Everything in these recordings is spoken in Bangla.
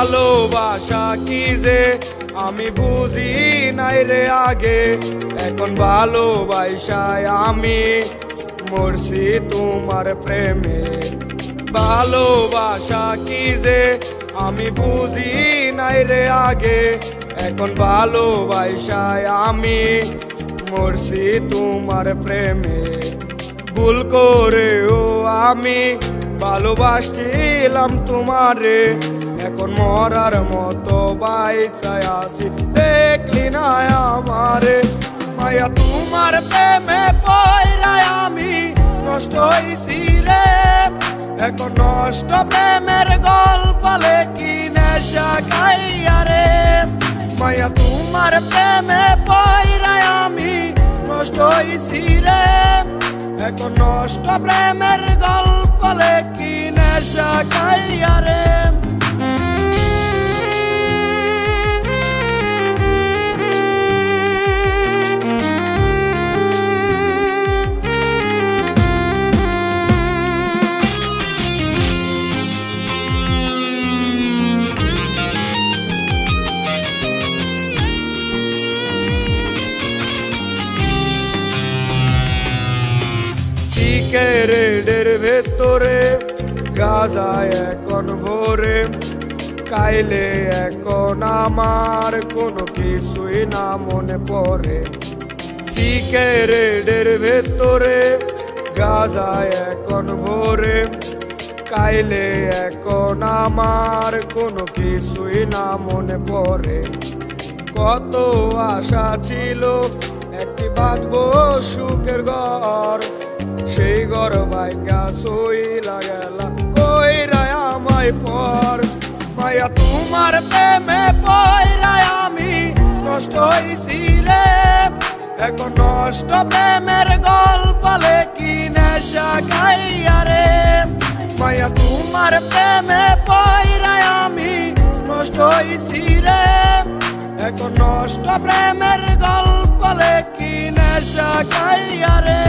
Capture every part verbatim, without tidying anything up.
ভালোবাসা কি যে আমি বুঝি নাই রে আগে, এখন ভালোবাসায় আমি মরছি তোমার প্রেমে। ভালোবাসা কি যে আমি বুঝি নাই রে আগে, এখন ভালোবাসায় আমি মরছি তোমার প্রেমে। ভুল করেও আমি ভালোবাসছিলাম তোমারে, এখন মরার মতো বাইসায় আছি দেখলি না আমারে। মায়া তোমার প্রেমে পয়রায় আমি নষ্ট হইছি রে, এখন নষ্ট প্রেমের গল্প লেখি নেশা খাইয়া রে। মায়া তোমার প্রেমে পয়রায় আমি নষ্ট হইছি রে, এখন নষ্ট প্রেমের গল্প লেখি নেশা খাইয়া রে। সিগারেটের ভেতরে গাঁজা এখন ভরে, কাইলে এখন আমার কোনো কিছুই না মনে পড়ে। সিগারেটের ভেতরে গাঁজা এখন ভরে, কাইলে এখন আমার কোনো কিছুই না মনে পড়ে। কত আশা ছিল একটি বাঁধবো সুখের ঘর, সেই ঘর ভাইঙ্গা সইলা গেলা কইরায় আমায় পর। মায়া তোমার প্রেমে পয়রায় আমি নষ্ট হইছি রে, এখন নষ্ট প্রেমের গল্প লেখি নেশা খাইয়া রে। মায়া তোমার প্রেমে পয়রায় আমি নষ্ট হইছি রে, এখন নষ্ট প্রেমের গল্প লেখি নেশা খাইয়া রে।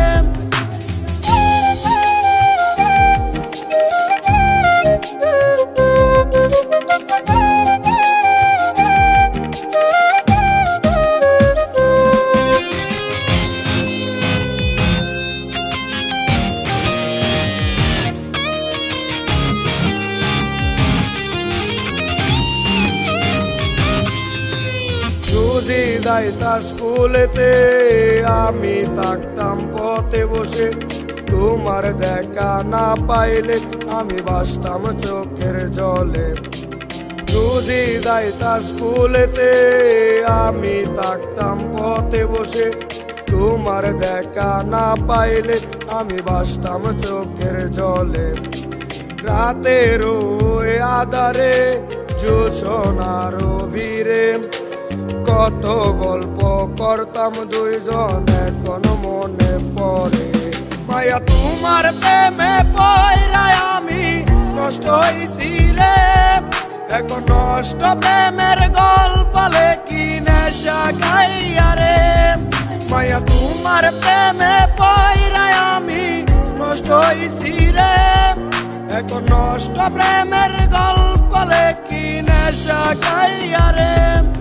রোজি যাইতা স্কুলেতে আমি থাকতাম পথে বসে, তোমার দেখা না পাইলে আমি বাসতাম চোখের জলে। রোজি যাইতা স্কুলেতে আমি থাকতাম পথে বসে, তোমার দেখা না পাইলে আমি বাসতাম চোখের জলে। রাতের ওই আধারে জোছনার ভিড়ে কত গল্প করতাম দুইজন এখন মনে পড়ে। মায়া তোমার প্রেমে পয়রায় আমি নষ্ট হইছি রে, এখন নষ্ট প্রেমের গল্প লেখি নেশা খাইয়া রে। মায়া তোমার প্রেমে পয়রায় আমি নষ্ট হইছি রে, এখন নষ্ট প্রেমের গল্প লেখি নেশা খাইয়া রে।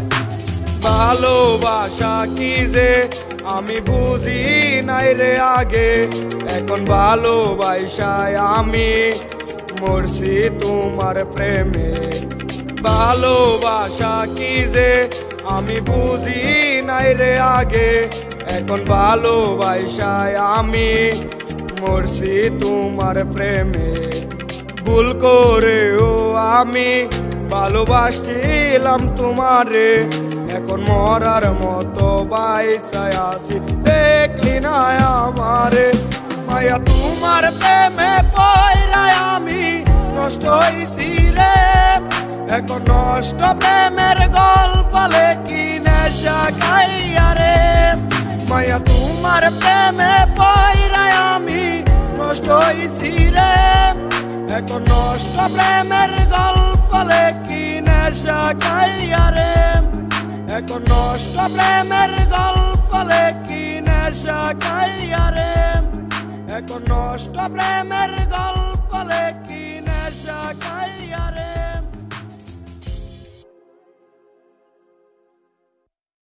ভালোবাসা কি যে আমি বুঝি নাই রে আগে, এখন ভালোবাসায় আমি মরছি তোমার প্রেমে। ভালোবাসা কি যে আমি বুঝি নাই রে আগে, এখন ভালোবাসায় আমি মরছি তোমার প্রেমে। ভুল করেও আমি ভালোবাসছিলাম তোমারে, এখন মরার মতো বাইসায় আছি দেখলি না আমারে। মায়া তোমার প্রেমে পয়রায় আমি নষ্ট হইছি রে, এখন নষ্ট প্রেমের গল্প লেখি নেশা খাইয়া রে। মায়া তোমার প্রেমে পয়রায় আমি নষ্ট হইছি রে, এখন নষ্ট প্রেমের গল্প লেখি নেশা খাইয়া রে। এখন নষ্ট প্রেমের গল্প লেখি নেশা খাইয়া রে, এখন নষ্ট প্রেমের গল্প লেখি নেশা খাইয়া রে।